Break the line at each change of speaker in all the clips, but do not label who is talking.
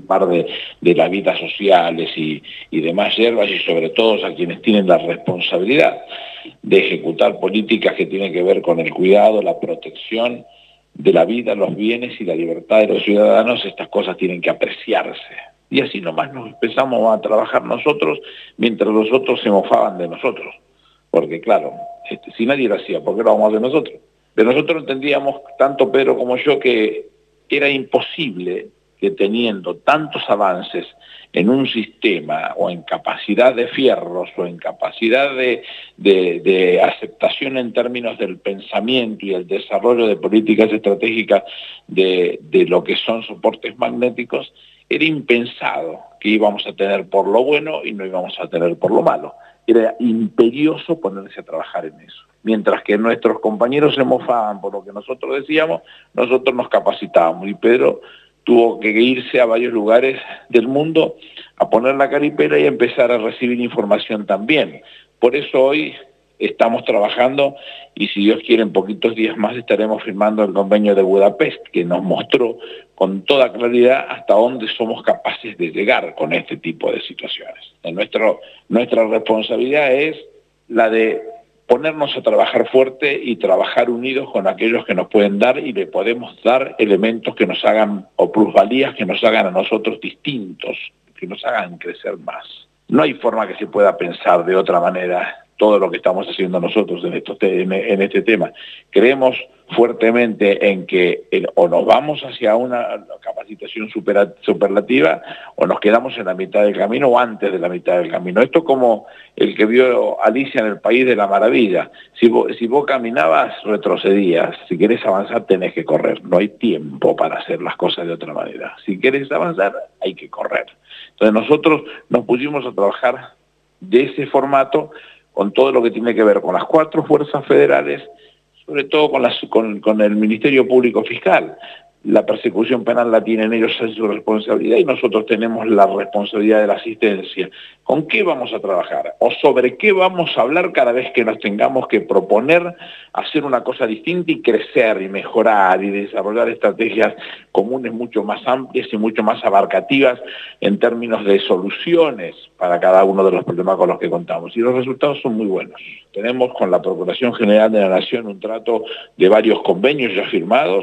participar de las vidas sociales y demás hierbas, y sobre todo a quienes tienen la responsabilidad de ejecutar políticas que tienen que ver con el cuidado, la protección de la vida, los bienes y la libertad de los ciudadanos. Estas cosas tienen que apreciarse. Y así nomás nos empezamos a trabajar nosotros, mientras los otros se mofaban de nosotros. Porque claro, si nadie lo hacía, ¿por qué lo vamos a hacer nosotros? De nosotros entendíamos, tanto Pedro como yo, que era imposible que teniendo tantos avances en un sistema, o en capacidad de fierros, o en capacidad de aceptación en términos del pensamiento y el desarrollo de políticas estratégicas de lo que son soportes magnéticos, era impensado que íbamos a tener por lo bueno y no íbamos a tener por lo malo. Era imperioso ponerse a trabajar en eso. Mientras que nuestros compañeros se mofaban por lo que nosotros decíamos, nosotros nos capacitábamos. Y Pedro tuvo que irse a varios lugares del mundo a poner la caripela y a empezar a recibir información también. Por eso hoy estamos trabajando, y si Dios quiere en poquitos días más estaremos firmando el convenio de Budapest, que nos mostró con toda claridad hasta dónde somos capaces de llegar con este tipo de situaciones. Nuestra responsabilidad es la de ponernos a trabajar fuerte y trabajar unidos con aquellos que nos pueden dar, y le podemos dar elementos que nos hagan, o plusvalías que nos hagan a nosotros distintos, que nos hagan crecer más. No hay forma que se pueda pensar de otra manera todo lo que estamos haciendo nosotros en este tema. Creemos fuertemente en que o nos vamos hacia una capacitación superlativa, o nos quedamos en la mitad del camino o antes de la mitad del camino. Esto como el que vio Alicia en el País de la Maravilla. Si vos caminabas, retrocedías. Si querés avanzar, tenés que correr. No hay tiempo para hacer las cosas de otra manera. Si querés avanzar, hay que correr. Entonces nosotros nos pusimos a trabajar de ese formato, con todo lo que tiene que ver con las 4 fuerzas federales, sobre todo con el Ministerio Público Fiscal. La persecución penal la tienen ellos, es su responsabilidad, y nosotros tenemos la responsabilidad de la asistencia. ¿Con qué vamos a trabajar? ¿O sobre qué vamos a hablar cada vez que nos tengamos que proponer hacer una cosa distinta y crecer y mejorar y desarrollar estrategias comunes mucho más amplias y mucho más abarcativas en términos de soluciones para cada uno de los problemas con los que contamos? Y los resultados son muy buenos. Tenemos con la Procuración General de la Nación un trato de varios convenios ya firmados.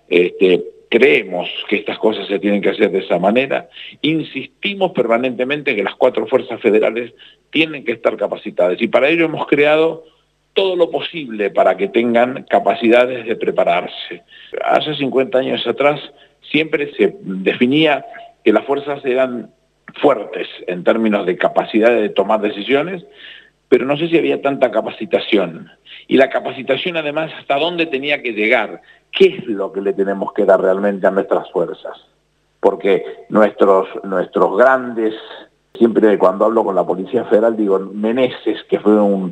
Creemos que estas cosas se tienen que hacer de esa manera. Insistimos permanentemente que las 4 fuerzas federales tienen que estar capacitadas, y para ello hemos creado todo lo posible para que tengan capacidades de prepararse. Hace 50 años atrás siempre se definía que las fuerzas eran fuertes en términos de capacidad de tomar decisiones, pero no sé si había tanta capacitación. Y la capacitación, además, ¿hasta dónde tenía que llegar? ¿Qué es lo que le tenemos que dar realmente a nuestras fuerzas? Porque nuestros grandes, siempre cuando hablo con la Policía Federal digo, Meneses, que fue un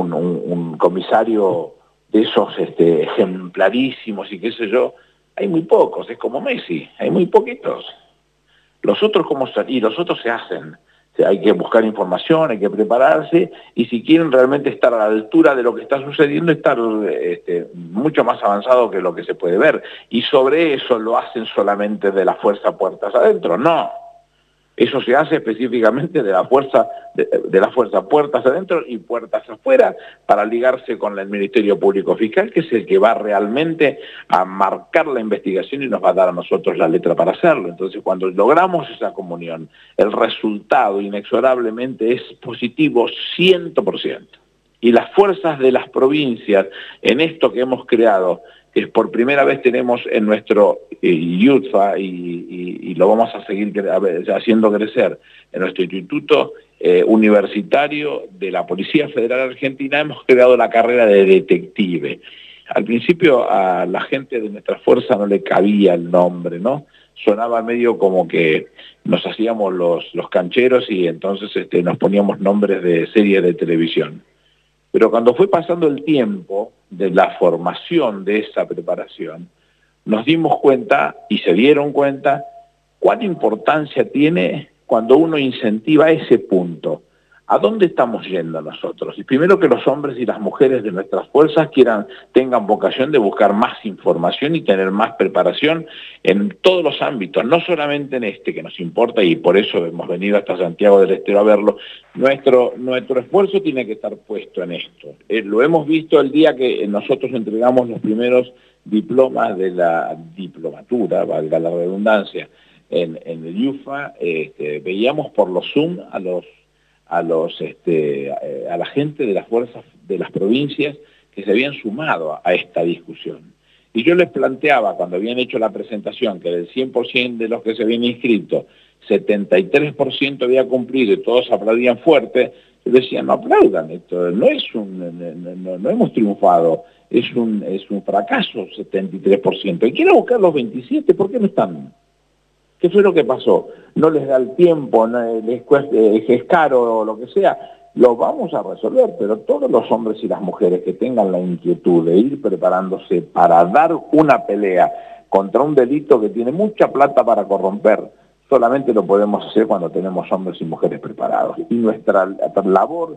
comisario de esos ejemplarísimos y qué sé yo, hay muy pocos, es como Messi, hay muy poquitos. Los otros, y los otros se hacen. Hay que buscar información, hay que prepararse, y si quieren realmente estar a la altura de lo que está sucediendo, estar mucho más avanzado que lo que se puede ver. Y sobre eso lo hacen solamente de la fuerza puertas adentro. No, eso se hace específicamente de la fuerza puertas adentro y puertas afuera, para ligarse con el Ministerio Público Fiscal, que es el que va realmente a marcar la investigación y nos va a dar a nosotros la letra para hacerlo. Entonces, cuando logramos esa comunión, el resultado inexorablemente es positivo 100%. Y las fuerzas de las provincias, en esto que hemos creado, que por primera vez tenemos en nuestro IUTFA, y lo vamos a seguir haciendo crecer, en nuestro Instituto Universitario de la Policía Federal Argentina, hemos creado la carrera de detective. Al principio a la gente de nuestra fuerza no le cabía el nombre, ¿no? Sonaba medio como que nos hacíamos los cancheros, y entonces nos poníamos nombres de series de televisión. Pero cuando fue pasando el tiempo de la formación de esa preparación, nos dimos cuenta, y se dieron cuenta, cuán importancia tiene cuando uno incentiva ese punto, ¿A dónde estamos yendo nosotros? Y primero que los hombres y las mujeres de nuestras fuerzas tengan vocación de buscar más información y tener más preparación en todos los ámbitos, no solamente en este que nos importa, y por eso hemos venido hasta Santiago del Estero a verlo. Nuestro esfuerzo tiene que estar puesto en esto. Lo hemos visto el día que nosotros entregamos los primeros diplomas de la diplomatura, valga la redundancia, en el IUFA. Veíamos por los Zoom a la gente de las fuerzas de las provincias que se habían sumado a esta discusión. Y yo les planteaba, cuando habían hecho la presentación, que del 100% de los que se habían inscrito, 73% había cumplido y todos aplaudían fuerte. Yo decía, no aplaudan, esto no hemos triunfado, es un fracaso, 73%. Y quiero buscar los 27%, ¿por qué no están? ¿Qué fue lo que pasó? No les da el tiempo, no les cuesta, es caro o lo que sea. Lo vamos a resolver, pero todos los hombres y las mujeres que tengan la inquietud de ir preparándose para dar una pelea contra un delito que tiene mucha plata para corromper, solamente lo podemos hacer cuando tenemos hombres y mujeres preparados. Y nuestra labor,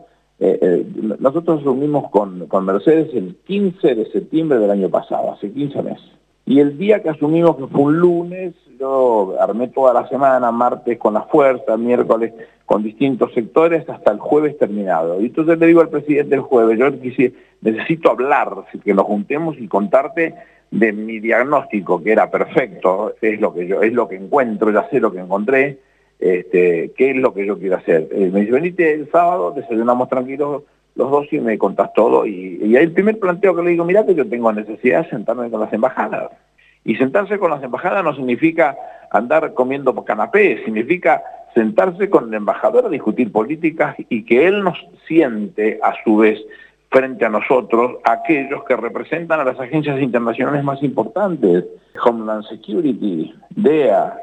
nosotros reunimos con Mercedes el 15 de septiembre del año pasado, hace 15 meses. Y el día que asumimos, que fue un lunes, yo armé toda la semana, martes con la fuerza, miércoles con distintos sectores, hasta el jueves terminado. Y entonces le digo al presidente el jueves, yo necesito hablar, que nos juntemos y contarte de mi diagnóstico, que era perfecto, es lo que encuentro, ya sé lo que encontré, qué es lo que yo quiero hacer. Me dice, venite el sábado, desayunamos tranquilos los dos y me contás todo. Y ahí el primer planteo que le digo, mirá que yo tengo necesidad de sentarme con las embajadas. Y sentarse con las embajadas no significa andar comiendo canapé, significa sentarse con el embajador a discutir políticas y que él nos siente a su vez frente a nosotros, aquellos que representan a las agencias internacionales más importantes, Homeland Security, DEA,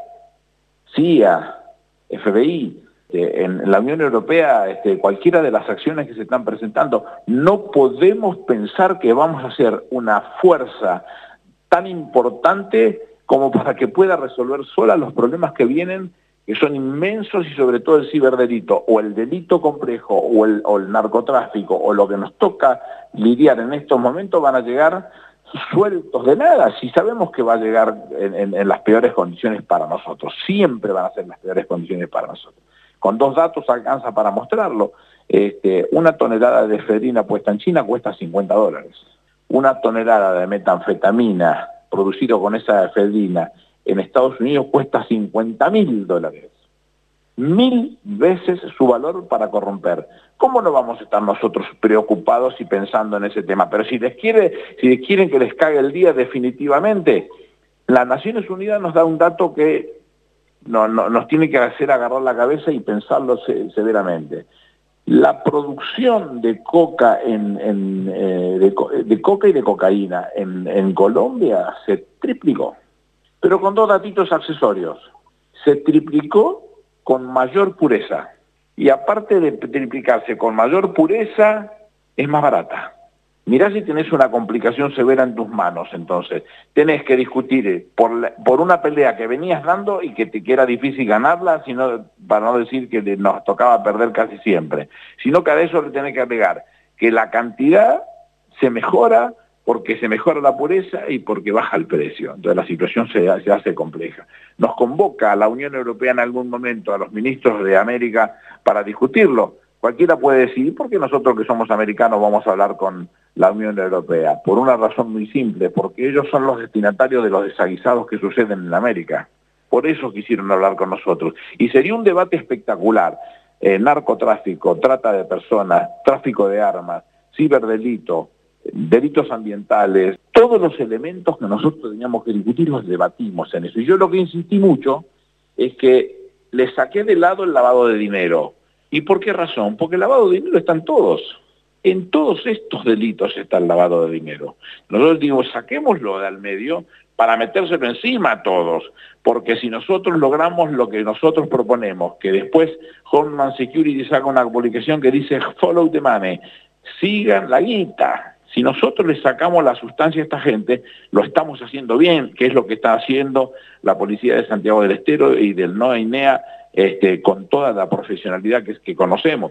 CIA, FBI, en la Unión Europea, cualquiera de las acciones que se están presentando. No podemos pensar que vamos a ser una fuerza tan importante como para que pueda resolver sola los problemas que vienen, que son inmensos, y sobre todo el ciberdelito, o el delito complejo, o el narcotráfico, o lo que nos toca lidiar en estos momentos, van a llegar sueltos de nada, si sabemos que va a llegar en las peores condiciones para nosotros. Siempre van a ser las peores condiciones para nosotros. Con 2 datos alcanza para mostrarlo. Una tonelada de efedrina puesta en China cuesta $50. Una tonelada de metanfetamina producido con esa efedrina en Estados Unidos cuesta $50.000. 1000 veces su valor para corromper. ¿Cómo no vamos a estar nosotros preocupados y pensando en ese tema? Pero si les quieren que les cague el día definitivamente, las Naciones Unidas nos da un dato que nos tiene que hacer agarrar la cabeza y pensarlo severamente. La producción de coca de coca y de cocaína en Colombia se triplicó, pero con 2 datitos accesorios. Se triplicó con mayor pureza, y aparte de triplicarse con mayor pureza, es más barata. Mirá si tenés una complicación severa en tus manos, entonces tenés que discutir por una pelea que venías dando y que te era difícil ganarla, para no decir que nos tocaba perder casi siempre, sino que a eso le tenés que agregar que la cantidad se mejora porque se mejora la pureza y porque baja el precio. Entonces la situación se hace compleja. Nos convoca a la Unión Europea en algún momento, a los ministros de América, para discutirlo. Cualquiera puede decir, ¿por qué nosotros que somos americanos vamos a hablar con la Unión Europea? Por una razón muy simple, porque ellos son los destinatarios de los desaguisados que suceden en América. Por eso quisieron hablar con nosotros. Y sería un debate espectacular. Narcotráfico, trata de personas, tráfico de armas, ciberdelito, delitos ambientales, todos los elementos que nosotros teníamos que discutir los debatimos en eso. Y yo lo que insistí mucho es que le saqué de lado el lavado de dinero. ¿Y por qué razón? Porque el lavado de dinero está en todos. En todos estos delitos está el lavado de dinero. Nosotros digo, saquémoslo de al medio para metérselo encima a todos, porque si nosotros logramos lo que nosotros proponemos, que después Homeland Security saca una publicación que dice follow the money, sigan la guita. Si nosotros le sacamos la sustancia a esta gente, lo estamos haciendo bien, que es lo que está haciendo la policía de Santiago del Estero y del NOA y NEA, con toda la profesionalidad que conocemos.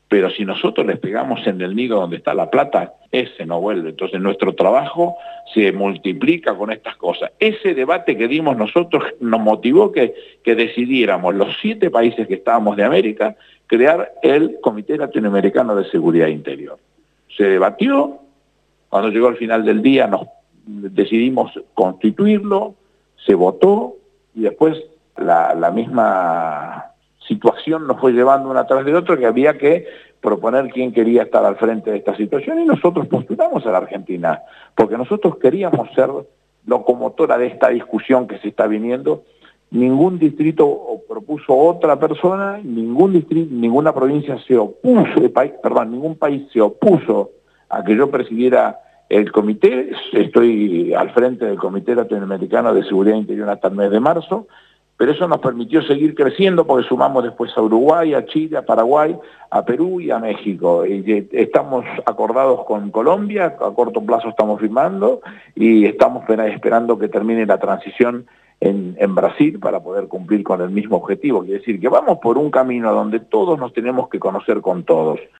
pero si nosotros les pegamos en el nido donde está la plata, ese no vuelve. Entonces nuestro trabajo se multiplica con estas cosas. Ese debate que dimos nosotros nos motivó que decidiéramos los 7 países que estábamos de América crear el Comité Latinoamericano de Seguridad Interior. Se debatió, cuando llegó al final del día nos decidimos constituirlo, se votó y después la misma situación nos fue llevando una tras de otra, que había que proponer quién quería estar al frente de esta situación, y nosotros postulamos a la Argentina, porque nosotros queríamos ser locomotora de esta discusión que se está viniendo. Ningún distrito propuso otra persona, ninguna provincia se opuso, ningún país se opuso a que yo presidiera el comité. Estoy al frente del Comité Latinoamericano de Seguridad Interior hasta el mes de marzo, pero eso nos permitió seguir creciendo porque sumamos después a Uruguay, a Chile, a Paraguay, a Perú y a México. Y estamos acordados con Colombia, a corto plazo estamos firmando y estamos esperando que termine la transición en Brasil para poder cumplir con el mismo objetivo. Quiere decir que vamos por un camino donde todos nos tenemos que conocer con todos.